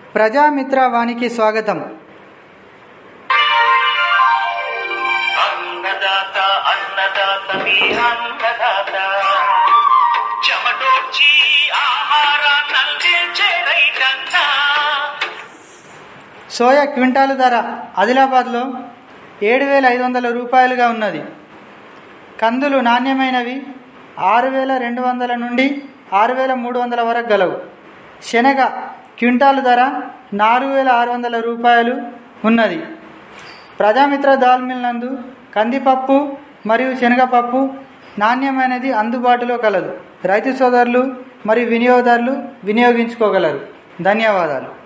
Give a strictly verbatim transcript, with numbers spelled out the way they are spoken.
ప్రజామిత్ర వానికి స్వాగతం. అన్నదాత అన్నదాత మీ అన్నదాత చెమటోడ్చి ఆహారాన్నందించే రైతన్నా. సోయా క్వింటాలు ధర ఆదిలాబాద్లో ఏడు వేల ఐదు వందల రూపాయలుగా ఉన్నది. కందులు నాణ్యమైనవి ఆరు వేల రెండు వందల నుండి ఆరు వేల మూడు వందల వరకు గలవు. శనగ క్వింటాలు ధర నాలుగు వేల ఆరు వందల రూపాయలు ఉన్నది. ప్రజామిత్ర దాల్ మిల్ నందు కందిపప్పు మరియు శనగపప్పు నాణ్యమైనది అందుబాటులో కలదు. రైతు సోదరులు మరియు వినియోగదారులు వినియోగించుకోగలరు. ధన్యవాదాలు.